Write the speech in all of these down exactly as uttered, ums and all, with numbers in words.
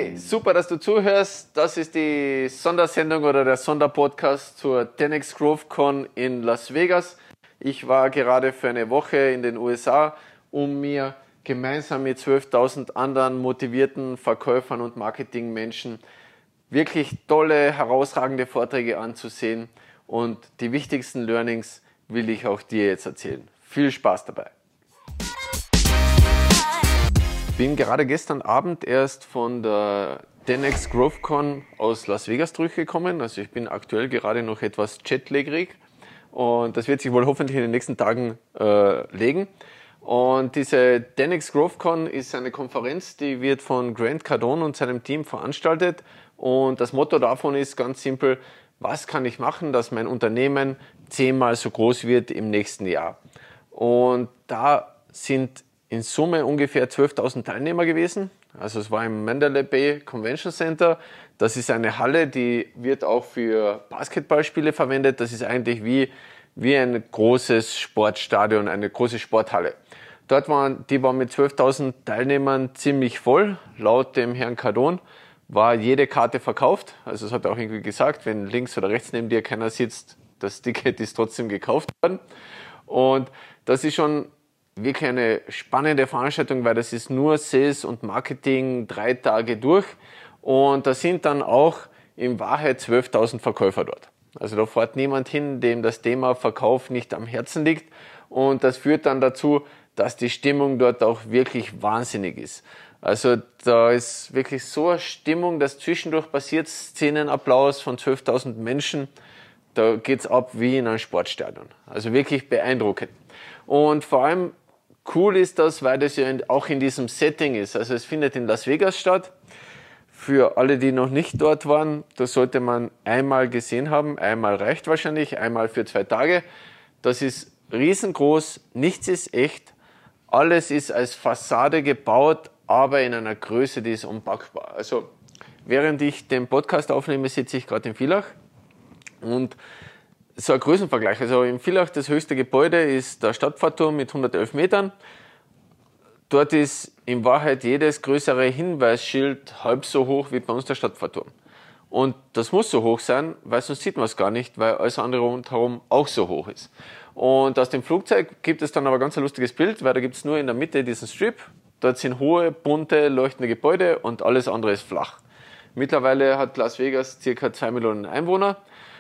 Hey, super, dass du zuhörst. Das ist die Sondersendung oder der Sonderpodcast zur ten x GrowthCon in Las Vegas. Ich war gerade für eine Woche in den U S A, um mir gemeinsam mit zwölftausend anderen motivierten Verkäufern und Marketingmenschen wirklich tolle, herausragende Vorträge anzusehen. Und die wichtigsten Learnings will ich auch dir jetzt erzählen. Viel Spaß dabei. Ich bin gerade gestern Abend erst von der ten x GrowthCon aus Las Vegas zurückgekommen. Also ich bin aktuell gerade noch etwas jetlagerig und das wird sich wohl hoffentlich in den nächsten Tagen äh, legen. Und diese ten x GrowthCon ist eine Konferenz, die wird von Grant Cardone und seinem Team veranstaltet. Und das Motto davon ist ganz simpel: Was kann ich machen, dass mein Unternehmen zehnmal so groß wird im nächsten Jahr? Und da sind in Summe ungefähr zwölftausend Teilnehmer gewesen. Also es war im Mandalay Bay Convention Center. Das ist eine Halle, die wird auch für Basketballspiele verwendet. Das ist eigentlich wie, wie ein großes Sportstadion, eine große Sporthalle. Dort waren, die war mit zwölftausend Teilnehmern ziemlich voll. Laut dem Herrn Cardone war jede Karte verkauft. Also es hat er auch irgendwie gesagt, wenn links oder rechts neben dir keiner sitzt, das Ticket ist trotzdem gekauft worden. Und das ist schon wirklich eine spannende Veranstaltung, weil das ist nur Sales und Marketing drei Tage durch und da sind dann auch in Wahrheit zwölftausend Verkäufer dort. Also da fährt niemand hin, dem das Thema Verkauf nicht am Herzen liegt, und das führt dann dazu, dass die Stimmung dort auch wirklich wahnsinnig ist. Also da ist wirklich so eine Stimmung, dass zwischendurch passiert, Szenenapplaus von zwölftausend Menschen, da geht's ab wie in einem Sportstadion. Also wirklich beeindruckend. Und vor allem cool ist das, weil das ja auch in diesem Setting ist. Also es findet in Las Vegas statt. Für alle, die noch nicht dort waren, das sollte man einmal gesehen haben. Einmal reicht wahrscheinlich, einmal für zwei Tage. Das ist riesengroß, nichts ist echt. Alles ist als Fassade gebaut, aber in einer Größe, die ist unpackbar. Also während ich den Podcast aufnehme, sitze ich gerade in Villach. Und so ein Größenvergleich. Also in Villach, das höchste Gebäude ist der Stadtfahrturm mit hundertelf Metern. Dort ist in Wahrheit jedes größere Hinweisschild halb so hoch wie bei uns der Stadtfahrturm. Und das muss so hoch sein, weil sonst sieht man es gar nicht, weil alles andere rundherum auch so hoch ist. Und aus dem Flugzeug gibt es dann aber ganz ein lustiges Bild, weil da gibt es nur in der Mitte diesen Strip. Dort sind hohe, bunte, leuchtende Gebäude und alles andere ist flach. Mittlerweile hat Las Vegas circa zwei Millionen Einwohner.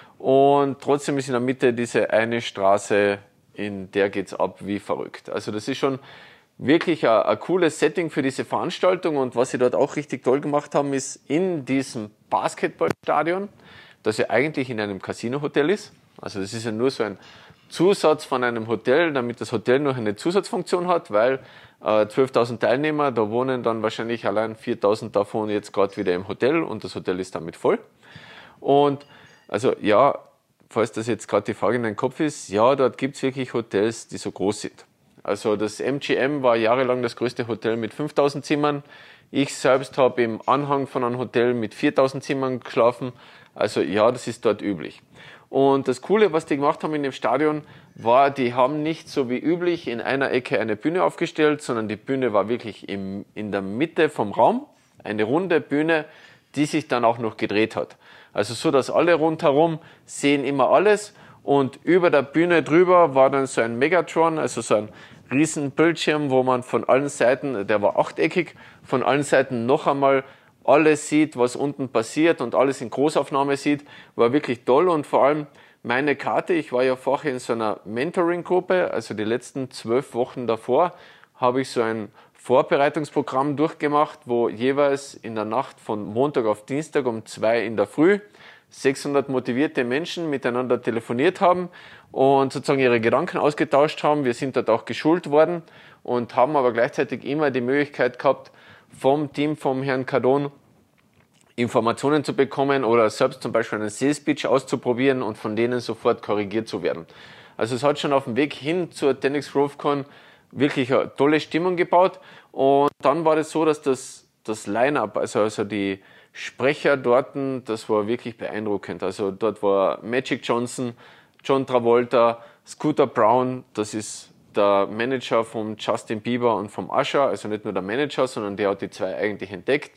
Und trotzdem ist in der Mitte diese eine Straße, in der geht's ab wie verrückt. Also das ist schon wirklich ein, ein cooles Setting für diese Veranstaltung. Und was sie dort auch richtig toll gemacht haben, ist in diesem Basketballstadion, das ja eigentlich in einem Casino-Hotel ist. Also das ist ja nur so ein Zusatz von einem Hotel, damit das Hotel noch eine Zusatzfunktion hat, weil äh, zwölftausend Teilnehmer, da wohnen dann wahrscheinlich allein viertausend davon jetzt gerade wieder im Hotel und das Hotel ist damit voll. Und also ja, falls das jetzt gerade die Frage in deinem Kopf ist, ja, dort gibt's wirklich Hotels, die so groß sind. Also das M G M war jahrelang das größte Hotel mit fünftausend Zimmern. Ich selbst habe im Anhang von einem Hotel mit viertausend Zimmern geschlafen. Also ja, das ist dort üblich. Und das Coole, was die gemacht haben in dem Stadion, war, die haben nicht so wie üblich in einer Ecke eine Bühne aufgestellt, sondern die Bühne war wirklich im, in der Mitte vom Raum, eine runde Bühne, die sich dann auch noch gedreht hat. Also so, dass alle rundherum sehen immer alles, und über der Bühne drüber war dann so ein Megatron, also so ein riesen Bildschirm, wo man von allen Seiten, der war achteckig, von allen Seiten noch einmal alles sieht, was unten passiert und alles in Großaufnahme sieht. War wirklich toll. Und vor allem meine Karte, ich war ja vorher in so einer Mentoring-Gruppe, also die letzten zwölf Wochen davor habe ich so ein Vorbereitungsprogramm durchgemacht, wo jeweils in der Nacht von Montag auf Dienstag um zwei in der Früh sechshundert motivierte Menschen miteinander telefoniert haben und sozusagen ihre Gedanken ausgetauscht haben. Wir sind dort auch geschult worden und haben aber gleichzeitig immer die Möglichkeit gehabt, vom Team vom Herrn Cardone Informationen zu bekommen oder selbst zum Beispiel einen Sales Pitch auszuprobieren und von denen sofort korrigiert zu werden. Also es hat schon auf dem Weg hin zur ten x GrowthCon wirklich eine tolle Stimmung gebaut. Und dann war es so, dass das, das Line-Up, also, also die Sprecher dort, das war wirklich beeindruckend. Also dort war Magic Johnson, John Travolta, Scooter Braun, das ist der Manager von Justin Bieber und vom Usher, also nicht nur der Manager, sondern der hat die zwei eigentlich entdeckt.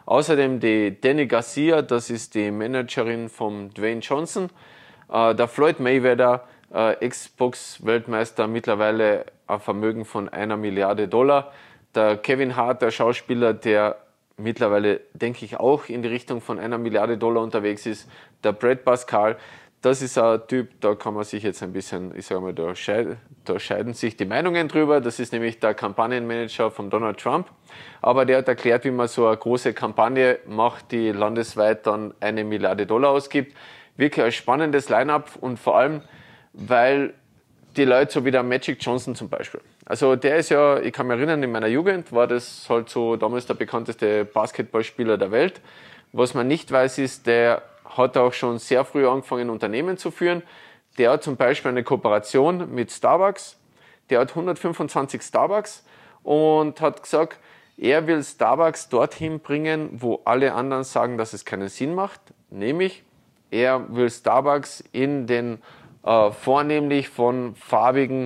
Außerdem die Danny Garcia, das ist die Managerin von Dwayne Johnson. Äh, der Floyd Mayweather, äh, Xbox-Weltmeister, mittlerweile ein Vermögen von einer Milliarde Dollar. Der Kevin Hart, der Schauspieler, der mittlerweile, denke ich, auch in die Richtung von einer Milliarde Dollar unterwegs ist. Der Brad Pascal, das ist ein Typ, da kann man sich jetzt ein bisschen, ich sage mal, da, scheid, da scheiden sich die Meinungen drüber. Das ist nämlich der Kampagnenmanager von Donald Trump. Aber der hat erklärt, wie man so eine große Kampagne macht, die landesweit dann eine Milliarde Dollar ausgibt. Wirklich ein spannendes Line-up und vor allem, weil die Leute so wie der Magic Johnson zum Beispiel. Also der ist ja, ich kann mich erinnern, in meiner Jugend war das halt so damals der bekannteste Basketballspieler der Welt. Was man nicht weiß, ist, der hat auch schon sehr früh angefangen, Unternehmen zu führen. Der hat zum Beispiel eine Kooperation mit Starbucks. Der hat hundertfünfundzwanzig Starbucks und hat gesagt, er will Starbucks dorthin bringen, wo alle anderen sagen, dass es keinen Sinn macht. Nämlich, er will Starbucks in den äh, vornehmlich von farbigen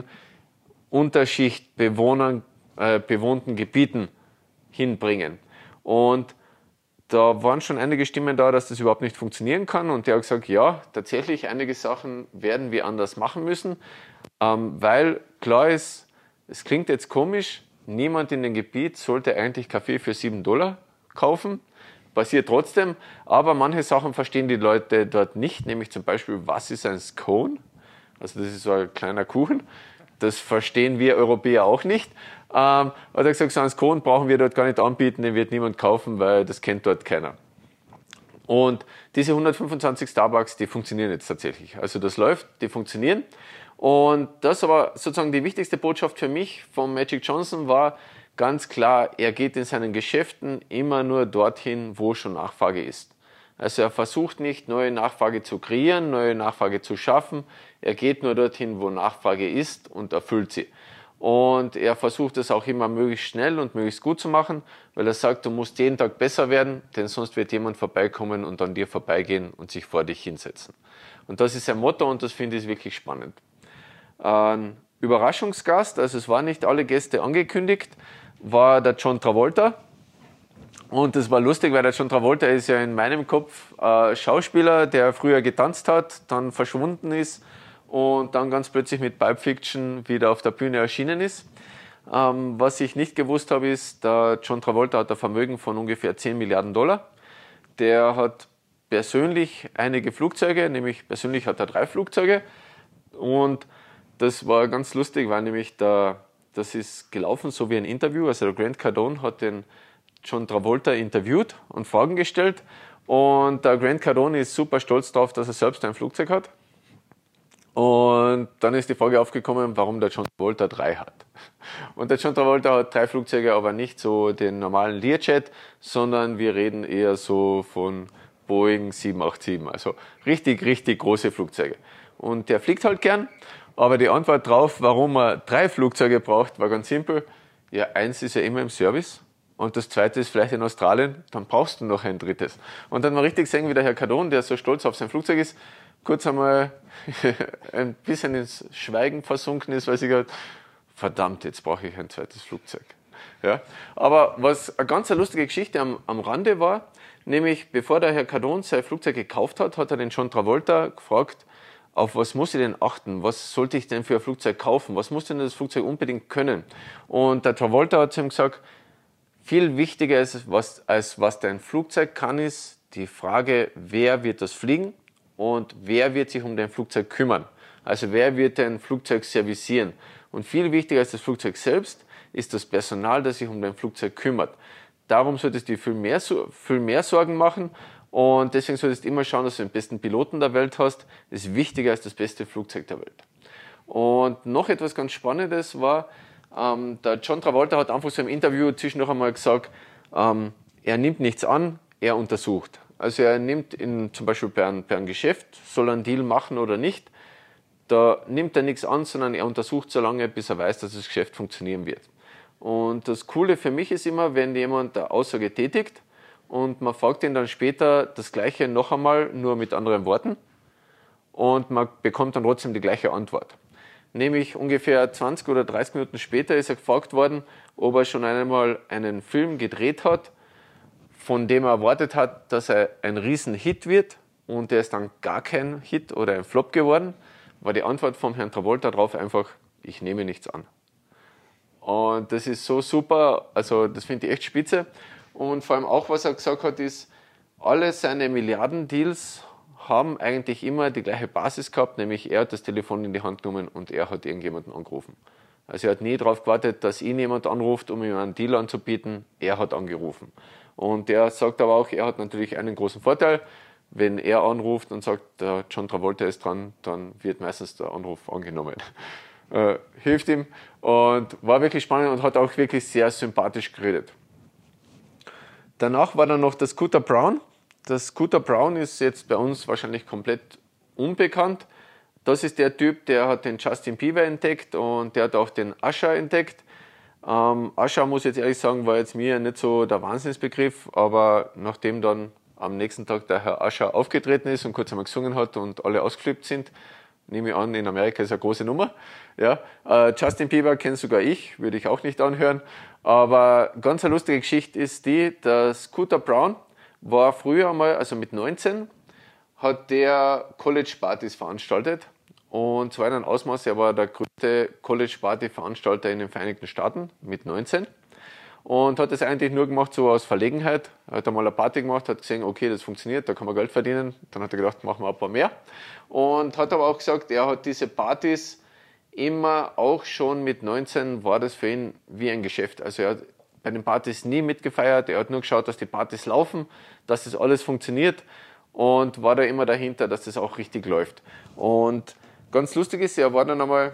Unterschichtbewohnern äh, bewohnten Gebieten hinbringen. Und da waren schon einige Stimmen da, dass das überhaupt nicht funktionieren kann. Und der hat gesagt, ja, tatsächlich, einige Sachen werden wir anders machen müssen, ähm, weil klar ist, es klingt jetzt komisch, niemand in dem Gebiet sollte eigentlich Kaffee für sieben Dollar kaufen. Passiert trotzdem, aber manche Sachen verstehen die Leute dort nicht, nämlich zum Beispiel, was ist ein Scone? Also das ist so ein kleiner Kuchen. Das verstehen wir Europäer auch nicht. Ähm, hat er gesagt, so einen Scone brauchen wir dort gar nicht anbieten, den wird niemand kaufen, weil das kennt dort keiner. Und diese hundertfünfundzwanzig Starbucks, die funktionieren jetzt tatsächlich. Also das läuft, die funktionieren. Und das aber sozusagen die wichtigste Botschaft für mich von Magic Johnson war ganz klar, er geht in seinen Geschäften immer nur dorthin, wo schon Nachfrage ist. Also er versucht nicht, neue Nachfrage zu kreieren, neue Nachfrage zu schaffen. Er geht nur dorthin, wo Nachfrage ist und erfüllt sie. Und er versucht es auch immer möglichst schnell und möglichst gut zu machen, weil er sagt, du musst jeden Tag besser werden, denn sonst wird jemand vorbeikommen und an dir vorbeigehen und sich vor dich hinsetzen. Und das ist sein Motto und das finde ich wirklich spannend. Ein Überraschungsgast, also es waren nicht alle Gäste angekündigt, war der John Travolta. Und das war lustig, weil der John Travolta ist ja in meinem Kopf äh, Schauspieler, der früher getanzt hat, dann verschwunden ist und dann ganz plötzlich mit Pulp Fiction wieder auf der Bühne erschienen ist. Ähm, was ich nicht gewusst habe, ist, der John Travolta hat ein Vermögen von ungefähr zehn Milliarden Dollar. Der hat persönlich einige Flugzeuge, nämlich persönlich hat er drei Flugzeuge. Und das war ganz lustig, weil nämlich der, das ist gelaufen so wie ein Interview. Also der Grant Cardone hat den John Travolta interviewt und Fragen gestellt. Und der Grant Cardone ist super stolz darauf, dass er selbst ein Flugzeug hat. Und dann ist die Frage aufgekommen, warum der John Travolta drei hat. Und der John Travolta hat drei Flugzeuge, aber nicht so den normalen Learjet, sondern wir reden eher so von Boeing sieben acht sieben. Also richtig, richtig große Flugzeuge. Und der fliegt halt gern. Aber die Antwort drauf, warum er drei Flugzeuge braucht, war ganz simpel. Ja, eins ist ja immer im Service. Und das zweite ist vielleicht in Australien, dann brauchst du noch ein drittes. Und dann mal richtig sehen, wie der Herr Cardone, der so stolz auf sein Flugzeug ist, kurz einmal ein bisschen ins Schweigen versunken ist, weil sie gesagt, verdammt, jetzt brauche ich ein zweites Flugzeug. Ja? Aber was eine ganz lustige Geschichte am, am Rande war, nämlich bevor der Herr Cardone sein Flugzeug gekauft hat, hat er den John Travolta gefragt, auf was muss ich denn achten? Was sollte ich denn für ein Flugzeug kaufen? Was muss denn das Flugzeug unbedingt können? Und der Travolta hat zu ihm gesagt, viel wichtiger ist, was, als was dein Flugzeug kann, ist die Frage, wer wird das fliegen und wer wird sich um dein Flugzeug kümmern. Also wer wird dein Flugzeug servicieren. Und viel wichtiger als das Flugzeug selbst ist das Personal, das sich um dein Flugzeug kümmert. Darum solltest du dir viel mehr, viel mehr Sorgen machen und deswegen solltest du immer schauen, dass du den besten Piloten der Welt hast. Das ist wichtiger als das beste Flugzeug der Welt. Und noch etwas ganz Spannendes war, Ähm, der John Travolta hat einfach so im Interview zwischendurch einmal gesagt, ähm, er nimmt nichts an, er untersucht. Also er nimmt in, zum Beispiel bei einem, bei einem Geschäft, soll er einen Deal machen oder nicht, da nimmt er nichts an, sondern er untersucht so lange, bis er weiß, dass das Geschäft funktionieren wird. Und das Coole für mich ist immer, wenn jemand eine Aussage tätigt und man fragt ihn dann später das Gleiche noch einmal, nur mit anderen Worten und man bekommt dann trotzdem die gleiche Antwort. Nämlich ungefähr zwanzig oder dreißig Minuten später ist er gefragt worden, ob er schon einmal einen Film gedreht hat von dem er erwartet hat, dass er ein Riesen-Hit wird und der ist dann gar kein Hit oder ein Flop geworden, war die Antwort vom Herrn Travolta darauf einfach, ich nehme nichts an. Und das ist so super, also das finde ich echt spitze. Und vor allem auch, was er gesagt hat, ist, alle seine Milliardendeals haben eigentlich immer die gleiche Basis gehabt, nämlich er hat das Telefon in die Hand genommen und er hat irgendjemanden angerufen. Also er hat nie darauf gewartet, dass ihn jemand anruft, um ihm einen Deal anzubieten, er hat angerufen. Und er sagt aber auch, er hat natürlich einen großen Vorteil, wenn er anruft und sagt, der John Travolta ist dran, dann wird meistens der Anruf angenommen. Äh, hilft ihm und war wirklich spannend und hat auch wirklich sehr sympathisch geredet. Danach war dann noch der Scooter Braun. Der Scooter Braun ist jetzt bei uns wahrscheinlich komplett unbekannt. Das ist der Typ, der hat den Justin Bieber entdeckt und der hat auch den Usher entdeckt. Ähm, Usher, muss ich jetzt ehrlich sagen, war jetzt mir nicht so der Wahnsinnsbegriff, aber nachdem dann am nächsten Tag der Herr Usher aufgetreten ist und kurz einmal gesungen hat und alle ausgeflippt sind, nehme ich an, in Amerika ist eine große Nummer. Ja, äh, Justin Bieber kenne sogar ich, würde ich auch nicht anhören. Aber ganz eine lustige Geschichte ist die, der Scooter Braun war früher einmal, also mit neunzehn, hat der College-Partys veranstaltet. Und zwar in einem Ausmaß, er war der größte College-Party-Veranstalter in den Vereinigten Staaten mit neunzehn. Und hat das eigentlich nur gemacht so aus Verlegenheit. Er hat einmal eine Party gemacht, hat gesehen, okay, das funktioniert, da kann man Geld verdienen. Dann hat er gedacht, machen wir ein paar mehr. Und hat aber auch gesagt, er hat diese Partys immer auch schon mit neunzehn, war das für ihn wie ein Geschäft. Also er hat bei den Partys nie mitgefeiert, er hat nur geschaut, dass die Partys laufen, dass das alles funktioniert und war da immer dahinter, dass das auch richtig läuft. Und ganz lustig ist, er war dann einmal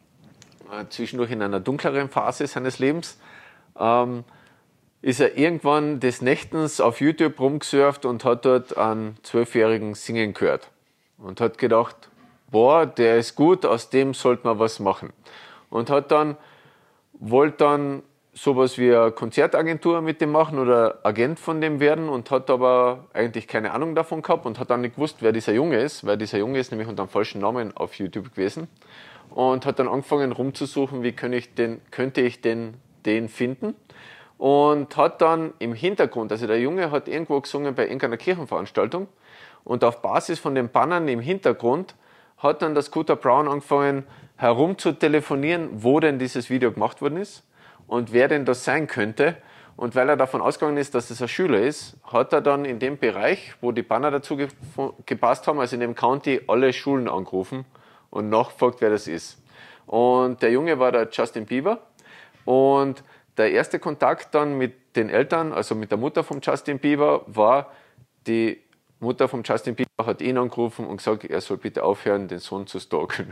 äh, zwischendurch in einer dunkleren Phase seines Lebens, ähm, ist er irgendwann des Nächtens auf YouTube rumgesurft und hat dort einen Zwölfjährigen singen gehört. Und hat gedacht, boah, der ist gut, aus dem sollte man was machen. Und hat dann, wollte dann sowas wie eine Konzertagentur mit dem machen oder Agent von dem werden und hat aber eigentlich keine Ahnung davon gehabt und hat dann nicht gewusst, wer dieser Junge ist, weil dieser Junge ist nämlich unter einem falschen Namen auf YouTube gewesen und hat dann angefangen rumzusuchen, wie könnte ich den, könnte ich den, den finden und hat dann im Hintergrund, also der Junge hat irgendwo gesungen bei irgendeiner Kirchenveranstaltung und auf Basis von den Bannern im Hintergrund hat dann der Scooter Braun angefangen herum zu telefonieren, wo denn dieses Video gemacht worden ist und wer denn das sein könnte. Und weil er davon ausgegangen ist, dass es ein Schüler ist, hat er dann in dem Bereich, wo die Banner dazu ge gepasst haben, also in dem County, alle Schulen angerufen und nachgefragt, wer das ist. Und der Junge war der Justin Bieber und der erste Kontakt dann mit den Eltern, also mit der Mutter von Justin Bieber, war, die Mutter von Justin Bieber hat ihn angerufen und gesagt, er soll bitte aufhören, den Sohn zu stalken.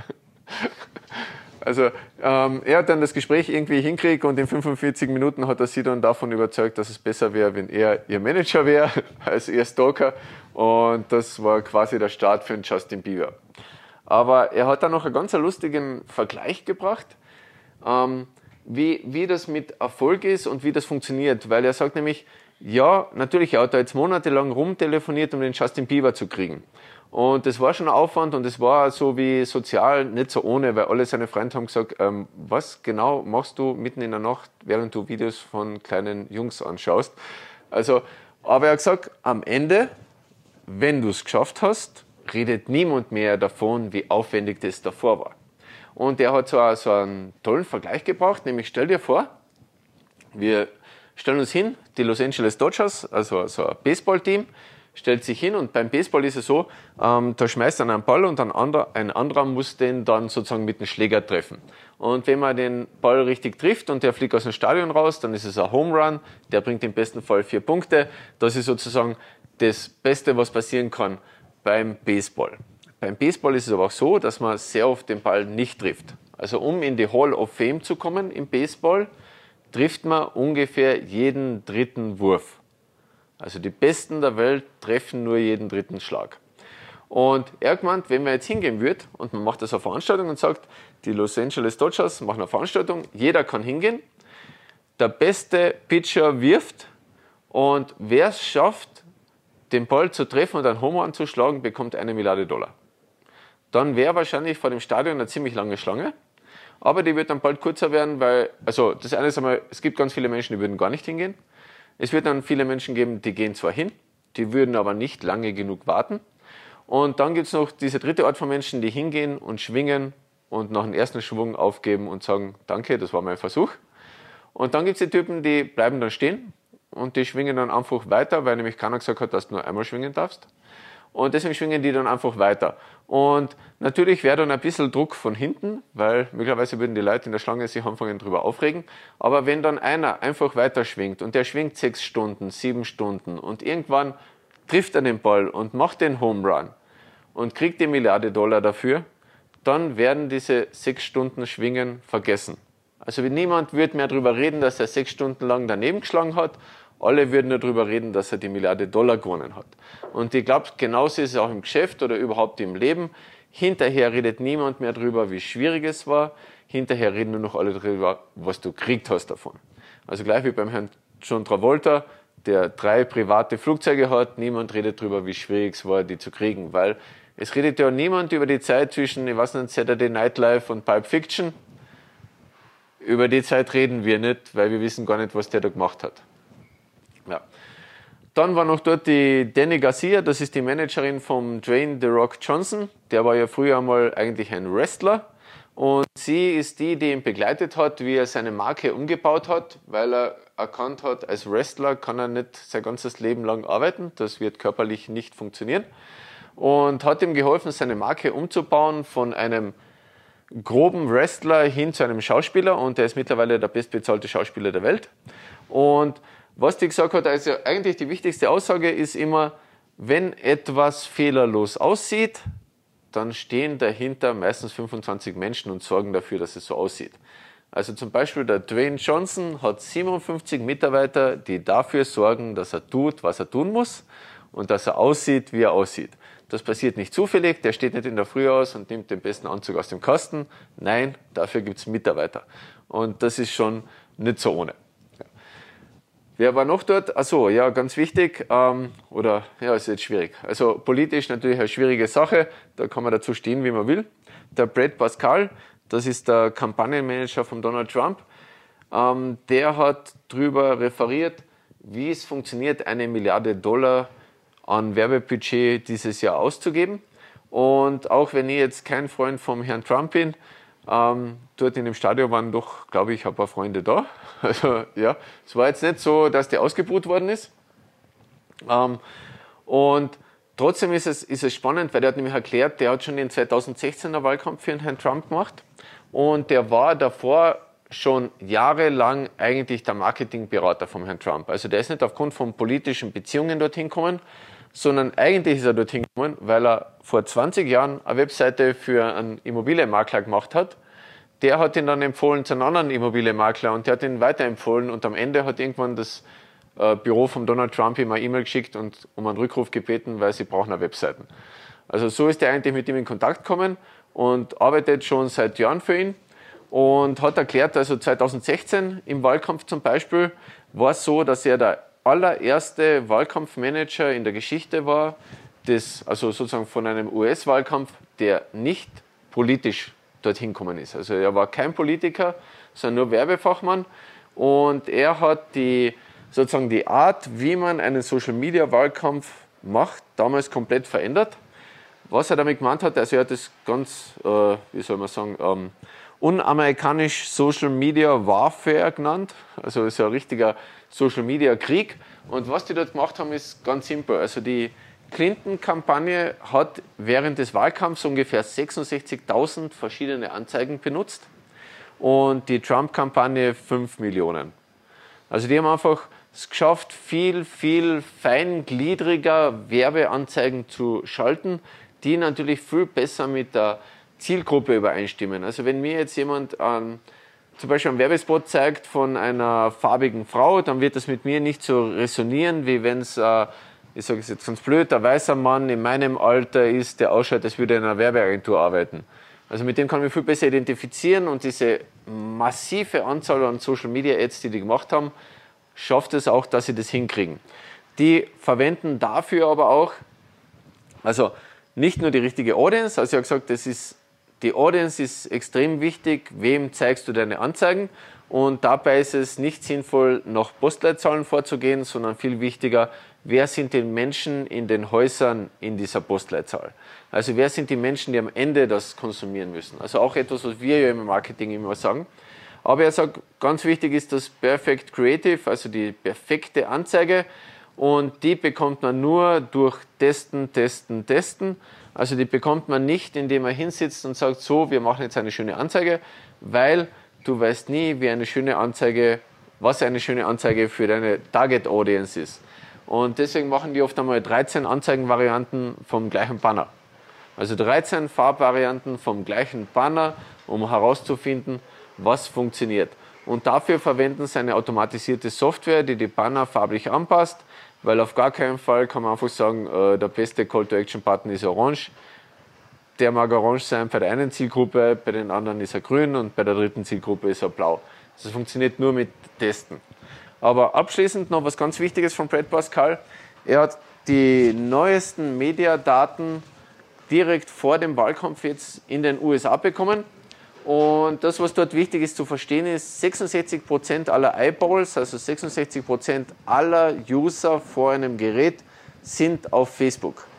Also ähm, er hat dann das Gespräch irgendwie hinkriegt und in fünfundvierzig Minuten hat er sie dann davon überzeugt, dass es besser wäre, wenn er ihr Manager wäre als ihr Stalker. Und das war quasi der Start für den Justin Bieber. Aber er hat dann noch einen ganz lustigen Vergleich gebracht, ähm, wie, wie das mit Erfolg ist und wie das funktioniert. Weil er sagt nämlich, ja, natürlich, er hat da jetzt monatelang rumtelefoniert, um den Justin Bieber zu kriegen. Und das war schon ein Aufwand und es war so wie sozial nicht so ohne, weil alle seine Freunde haben gesagt, ähm, was genau machst du mitten in der Nacht, während du Videos von kleinen Jungs anschaust. Also, aber er hat gesagt, am Ende, wenn du es geschafft hast, redet niemand mehr davon, wie aufwendig das davor war. Und er hat so, so einen tollen Vergleich gebracht, nämlich stell dir vor, wir stellen uns hin, die Los Angeles Dodgers, also so ein Baseballteam, stellt sich hin und beim Baseball ist es so, ähm, da schmeißt dann einen Ball und ein anderer, ein anderer muss den dann sozusagen mit dem Schläger treffen. Und wenn man den Ball richtig trifft und der fliegt aus dem Stadion raus, dann ist es ein Home Run, der bringt im besten Fall vier Punkte. Das ist sozusagen das Beste, was passieren kann beim Baseball. Beim Baseball ist es aber auch so, dass man sehr oft den Ball nicht trifft. Also um in die Hall of Fame zu kommen im Baseball, trifft man ungefähr jeden dritten Wurf. Also die Besten der Welt treffen nur jeden dritten Schlag. Und er hat gemeint, wenn man jetzt hingehen würde und man macht das auf Veranstaltung und sagt, die Los Angeles Dodgers machen eine Veranstaltung, jeder kann hingehen, der beste Pitcher wirft und wer es schafft, den Ball zu treffen und einen Home Run zu schlagen, bekommt eine Milliarde Dollar. Dann wäre wahrscheinlich vor dem Stadion eine ziemlich lange Schlange, aber die wird dann bald kurzer werden, weil, also das eine ist einmal, es gibt ganz viele Menschen, die würden gar nicht hingehen. Es wird dann viele Menschen geben, die gehen zwar hin, die würden aber nicht lange genug warten. Und dann gibt es noch diese dritte Art von Menschen, die hingehen und schwingen und nach dem ersten Schwung aufgeben und sagen, danke, das war mein Versuch. Und dann gibt es die Typen, die bleiben dann stehen und die schwingen dann einfach weiter, weil nämlich keiner gesagt hat, dass du nur einmal schwingen darfst. Und deswegen schwingen die dann einfach weiter. Und natürlich wäre dann ein bisschen Druck von hinten, weil möglicherweise würden die Leute in der Schlange sich anfangen drüber aufregen. Aber wenn dann einer einfach weiter schwingt und der schwingt sechs Stunden, sieben Stunden und irgendwann trifft er den Ball und macht den Home Run und kriegt die Milliarde Dollar dafür, dann werden diese sechs Stunden Schwingen vergessen. Also niemand wird mehr darüber reden, dass er sechs Stunden lang daneben geschlagen hat. Alle würden nur darüber reden, dass er die Milliarde Dollar gewonnen hat. Und ich glaube, genauso ist es auch im Geschäft oder überhaupt im Leben. Hinterher redet niemand mehr darüber, wie schwierig es war. Hinterher reden nur noch alle darüber, was du gekriegt hast davon. Also gleich wie beim Herrn John Travolta, der drei private Flugzeuge hat. Niemand redet darüber, wie schwierig es war, die zu kriegen. Weil es redet ja niemand über die Zeit zwischen, ich weiß nicht, Saturday Night Live und Pulp Fiction. Über die Zeit reden wir nicht, weil wir wissen gar nicht, was der da gemacht hat. Ja. Dann war noch dort die Danny Garcia, das ist die Managerin von Dwayne The Rock Johnson. Der war ja früher einmal eigentlich ein Wrestler. Und sie ist die, die ihn begleitet hat, wie er seine Marke umgebaut hat, weil er erkannt hat, als Wrestler kann er nicht sein ganzes Leben lang arbeiten. Das wird körperlich nicht funktionieren. Und hat ihm geholfen, seine Marke umzubauen von einem groben Wrestler hin zu einem Schauspieler. Und er ist mittlerweile der bestbezahlte Schauspieler der Welt. Und was die gesagt hat, also eigentlich die wichtigste Aussage ist immer, wenn etwas fehlerlos aussieht, dann stehen dahinter meistens fünfundzwanzig Menschen und sorgen dafür, dass es so aussieht. Also zum Beispiel der Dwayne Johnson hat siebenundfünfzig Mitarbeiter, die dafür sorgen, dass er tut, was er tun muss und dass er aussieht, wie er aussieht. Das passiert nicht zufällig, der steht nicht in der Früh aus und nimmt den besten Anzug aus dem Kasten. Nein, dafür gibt es Mitarbeiter. Und das ist schon nicht so ohne. Wer war noch dort? Achso, ja, ganz wichtig, ähm, oder, ja, ist jetzt schwierig. Also politisch natürlich eine schwierige Sache, da kann man dazu stehen, wie man will. Der Brad Pascal, das ist der Kampagnenmanager von Donald Trump, ähm, der hat darüber referiert, wie es funktioniert, eine Milliarde Dollar an Werbebudget dieses Jahr auszugeben. Und auch wenn ich jetzt kein Freund vom Herrn Trump bin, Ähm, dort in dem Stadion waren doch, glaube ich, ein paar Freunde da. Also ja, es war jetzt nicht so, dass der ausgebuht worden ist. Ähm, und trotzdem ist es, ist es spannend, weil der hat nämlich erklärt, der hat schon den zweitausendsechzehner Wahlkampf für den Herrn Trump gemacht. Und der war davor schon jahrelang eigentlich der Marketingberater vom Herrn Trump. Also der ist nicht aufgrund von politischen Beziehungen dorthin gekommen, sondern eigentlich ist er dorthin gekommen, weil er vor zwanzig Jahren eine Webseite für einen Immobilienmakler gemacht hat. Der hat ihn dann empfohlen zu einem anderen Immobilienmakler und der hat ihn weiterempfohlen und am Ende hat irgendwann das äh, Büro von Donald Trump ihm eine E-Mail geschickt und um einen Rückruf gebeten, weil sie brauchen eine Webseite. Also so ist er eigentlich mit ihm in Kontakt gekommen und arbeitet schon seit Jahren für ihn und hat erklärt, also zweitausendsechzehn im Wahlkampf zum Beispiel war es so, dass er der allererste Wahlkampfmanager in der Geschichte war, des, also sozusagen von einem U S-Wahlkampf, der nicht politisch dorthin gekommen ist. Also er war kein Politiker, sondern nur Werbefachmann und er hat die, sozusagen die Art, wie man einen Social-Media-Wahlkampf macht, damals komplett verändert. Was er damit gemeint hat, also er hat das ganz, äh, wie soll man sagen, ähm, unamerikanisch Social Media Warfare genannt. Also ist ja ein richtiger Social Media Krieg. Und was die dort gemacht haben, ist ganz simpel. Also die Clinton-Kampagne hat während des Wahlkampfs ungefähr sechsundsechzigtausend verschiedene Anzeigen benutzt und die Trump-Kampagne fünf Millionen. Also die haben einfach es geschafft, viel, viel feingliedriger Werbeanzeigen zu schalten, die natürlich viel besser mit der Zielgruppe übereinstimmen. Also wenn mir jetzt jemand ähm, zum Beispiel einen Werbespot zeigt von einer farbigen Frau, dann wird das mit mir nicht so resonieren, wie wenn es, äh, ich sage es jetzt ganz blöd, ein weißer Mann in meinem Alter ist, der ausschaut, als würde er in einer Werbeagentur arbeiten. Also mit dem kann ich mich viel besser identifizieren und diese massive Anzahl an Social Media Ads, die die gemacht haben, schafft es auch, dass sie das hinkriegen. Die verwenden dafür aber auch, also nicht nur die richtige Audience, also ich habe gesagt, das ist, die Audience ist extrem wichtig, wem zeigst du deine Anzeigen Und dabei ist es nicht sinnvoll, nach Postleitzahlen vorzugehen, sondern viel wichtiger, wer sind die Menschen in den Häusern in dieser Postleitzahl? Also wer sind die Menschen, die am Ende das konsumieren müssen? Also auch etwas, was wir ja im Marketing immer sagen. Aber er sagt, ganz wichtig ist das Perfect Creative, also die perfekte Anzeige. Und die bekommt man nur durch Testen, Testen, Testen. Also die bekommt man nicht, indem man hinsitzt und sagt, so, wir machen jetzt eine schöne Anzeige, weil du weißt nie, wie eine schöne Anzeige, was eine schöne Anzeige für deine Target Audience ist. Und deswegen machen die oft einmal dreizehn Anzeigenvarianten vom gleichen Banner. Also dreizehn Farbvarianten vom gleichen Banner, um herauszufinden, was funktioniert. Und dafür verwenden sie eine automatisierte Software, die die Banner farblich anpasst, weil auf gar keinen Fall kann man einfach sagen, äh, der beste Call-to-Action-Button ist orange. Der mag orange sein bei der einen Zielgruppe, bei den anderen ist er grün und bei der dritten Zielgruppe ist er blau. Das funktioniert nur mit Testen. Aber abschließend noch was ganz Wichtiges von Brad Pascal. Er hat die neuesten Mediadaten direkt vor dem Wahlkampf jetzt in den U S A bekommen. Und das, was dort wichtig ist zu verstehen, ist, sechsundsechzig Prozent aller Eyeballs, also sechsundsechzig Prozent aller User vor einem Gerät, sind auf Facebook.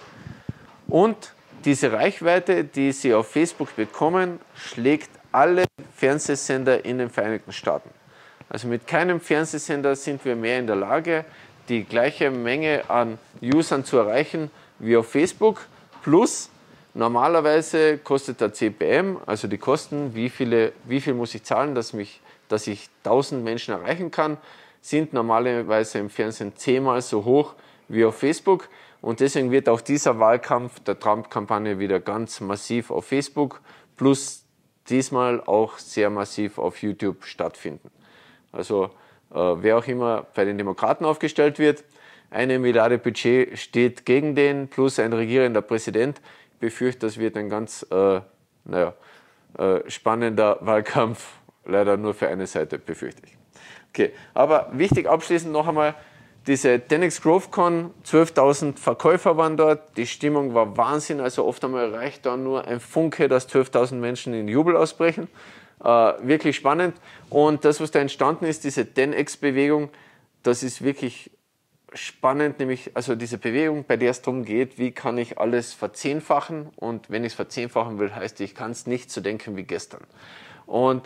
Und diese Reichweite, die sie auf Facebook bekommen, schlägt alle Fernsehsender in den Vereinigten Staaten. Also mit keinem Fernsehsender sind wir mehr in der Lage, die gleiche Menge an Usern zu erreichen wie auf Facebook. Plus, normalerweise kostet der C P M, also die Kosten, wie, viele, wie viel muss ich zahlen, dass, mich, dass ich tausend Menschen erreichen kann, sind normalerweise im Fernsehen zehnmal so hoch wie auf Facebook. Und deswegen wird auch dieser Wahlkampf der Trump-Kampagne wieder ganz massiv auf Facebook plus diesmal auch sehr massiv auf YouTube stattfinden. Also äh, wer auch immer bei den Demokraten aufgestellt wird, eine Milliarde Budget steht gegen den plus ein regierender Präsident. Ich befürchte, das wird ein ganz äh, naja, äh, spannender Wahlkampf, leider nur für eine Seite, befürchte ich. Okay, aber wichtig abschließend noch einmal, diese ten X GrowthCon, zwölftausend Verkäufer waren dort, die Stimmung war Wahnsinn, also oft einmal reicht da nur ein Funke, dass zwölftausend Menschen in Jubel ausbrechen. Äh, wirklich spannend. Und das, was da entstanden ist, diese ten X Bewegung, das ist wirklich spannend, nämlich also diese Bewegung, bei der es darum geht, wie kann ich alles verzehnfachen, und wenn ich es verzehnfachen will, heißt, ich kann es nicht so denken wie gestern. Und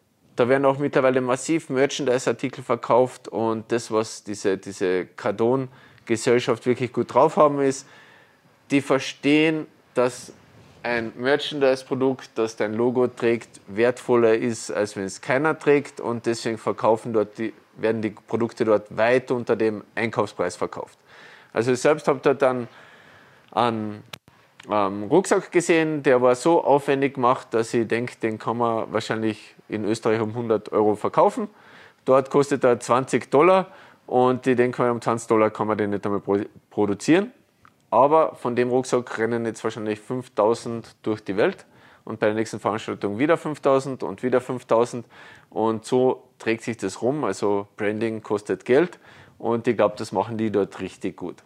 da werden auch mittlerweile massiv Merchandise-Artikel verkauft, und das, was diese, diese Cardone-Gesellschaft wirklich gut drauf haben, ist, die verstehen, dass ein Merchandise-Produkt, das dein Logo trägt, wertvoller ist, als wenn es keiner trägt, und deswegen verkaufen dort die, werden die Produkte dort weit unter dem Einkaufspreis verkauft. Also ich selbst habe dort dann einen ähm, Rucksack gesehen, der war so aufwendig gemacht, dass ich denke, den kann man wahrscheinlich in Österreich um hundert Euro verkaufen. Dort kostet er zwanzig Dollar, und ich denke, um zwanzig Dollar kann man den nicht einmal produzieren. Aber von dem Rucksack rennen jetzt wahrscheinlich fünftausend durch die Welt, und bei der nächsten Veranstaltung wieder fünftausend und wieder fünftausend, und so trägt sich das rum. Also Branding kostet Geld, und ich glaube, das machen die dort richtig gut.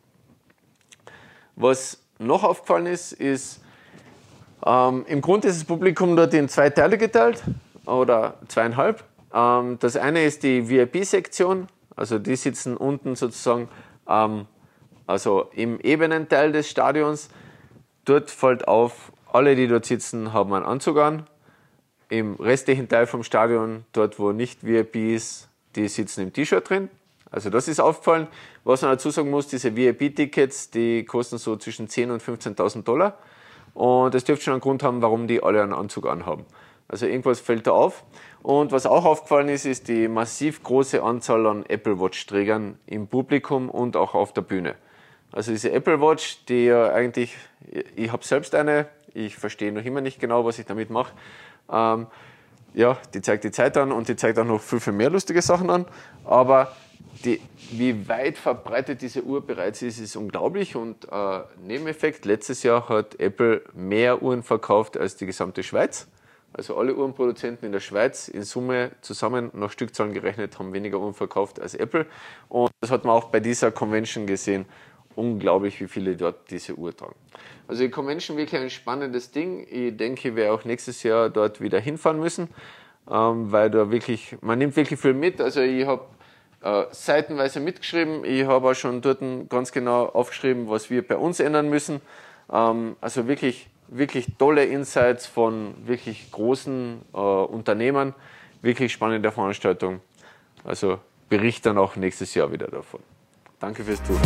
Was noch aufgefallen ist, ist, ähm, im Grunde ist das Publikum dort in zwei Teile geteilt, oder zweieinhalb. Ähm, das eine ist die V I P-Sektion, also die sitzen unten sozusagen ähm, also im Ebenenteil des Stadions. Dort fällt auf, alle, die dort sitzen, haben einen Anzug an. Im restlichen Teil vom Stadion, dort wo nicht V I P ist, die sitzen im T-Shirt drin. Also das ist aufgefallen. Was man dazu sagen muss, diese V I P-Tickets, die kosten so zwischen zehntausend und fünfzehntausend Dollar. Und das dürfte schon einen Grund haben, warum die alle einen Anzug anhaben. Also irgendwas fällt da auf. Und was auch aufgefallen ist, ist die massiv große Anzahl an Apple Watch-Trägern im Publikum und auch auf der Bühne. Also diese Apple Watch, die ja eigentlich, ich habe selbst eine, ich verstehe noch immer nicht genau, was ich damit mache. Ähm, ja, die zeigt die Zeit an, und die zeigt auch noch viel, viel mehr lustige Sachen an. Aber die, wie weit verbreitet diese Uhr bereits ist, ist unglaublich. Und äh, Nebeneffekt, letztes Jahr hat Apple mehr Uhren verkauft als die gesamte Schweiz. Also alle Uhrenproduzenten in der Schweiz in Summe zusammen nach Stückzahlen gerechnet haben weniger Uhren verkauft als Apple. Und das hat man auch bei dieser Convention gesehen. Unglaublich, wie viele dort diese Uhr tragen. Also die Convention wirklich ein spannendes Ding. Ich denke, ich werde auch nächstes Jahr dort wieder hinfahren müssen. ähm, weil da wirklich, man nimmt wirklich viel mit. Also ich habe äh, seitenweise mitgeschrieben, ich habe auch schon dort ganz genau aufgeschrieben, was wir bei uns ändern müssen. Ähm, also wirklich, wirklich tolle Insights von wirklich großen äh, Unternehmen, wirklich spannende Veranstaltung. Also berichte dann auch nächstes Jahr wieder davon. Danke fürs Zuhören.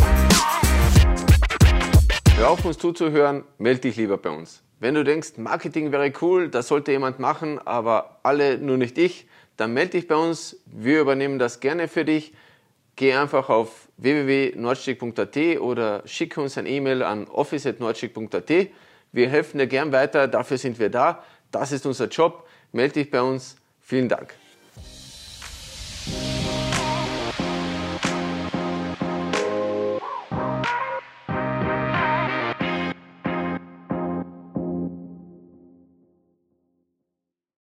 Hör auf, uns zuzuhören, melde dich lieber bei uns. Wenn du denkst, Marketing wäre cool, das sollte jemand machen, aber alle nur nicht ich, dann melde dich bei uns. Wir übernehmen das gerne für dich. Geh einfach auf w w w punkt nordstick punkt a t oder schicke uns ein E-Mail an office at nordstick punkt a t. Wir helfen dir gern weiter, dafür sind wir da. Das ist unser Job. Melde dich bei uns. Vielen Dank.